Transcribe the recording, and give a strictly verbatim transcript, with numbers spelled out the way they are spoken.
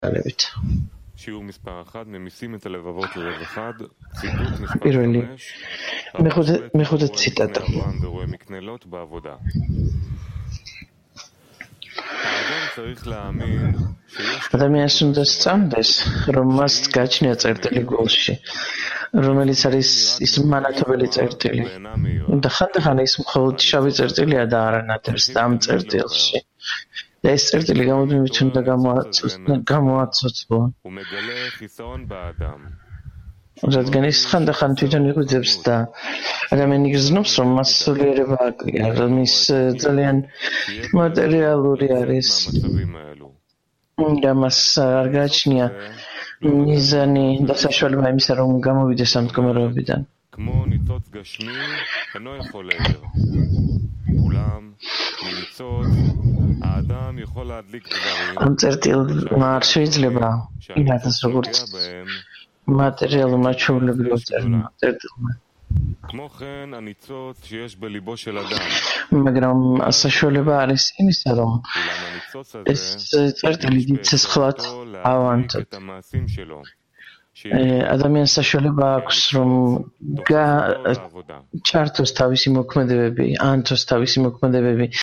ალებით. שיעור מספר אחד, ממיסים את הלבבות ללב אחד, ציטוט מספר პირველი חמש, მეხუთე მეხუთე רואה ციტატა. מקנה אברהם ורואה מקנה לוט בעבודה. האדם צריך להאמין שיש ადამიანს უნდა სწამდეს, რომ მას გაჩნია წერტილი გულში, რომელიც არის ის მანათობელი წერტილი. და ხანდახან ის მხოლოდ შავი წერტილია და არანაირს და ამ წერტილში. და ეს წერტილი გამუდმებით უნდა გამოაცოცხლო. הוא מגלה חיסרון באדם. რადგან ის ხანდახან თვითონ იგრძებს და ადამიანი გრძნობს, რომ მას სულიერება აკლია, რომ ის ძალიან მატერიალური არის. מהמצבים האלו. და მას არ გააჩნია მიზანი და საშუალება იმისა, რომ გამოვიდეს ამ მდგომარეობიდან. כמו ניצוץ גשמי אינו יכול לעיר. אולם מניצוץ האדם יכול להדליק דברים ამ წერტილმა არ შეიძლება იმათაც როგორც בהם. მატერიალურმა ჩვეულებრივ წერტილმა. כמו כן הניצוץ שיש בליבו של אדם. მაგრამ საშუალება არის იმისა, რომ אולם הניצוץ ეს הזה წერტილი დიდ სისხლად ავანტოთ. את המעשים שלו. ადამიანს საშუალება აქვს, რომ ჩართოს თავისი მოქმედებები, ანთოს თავისი მოქმედებები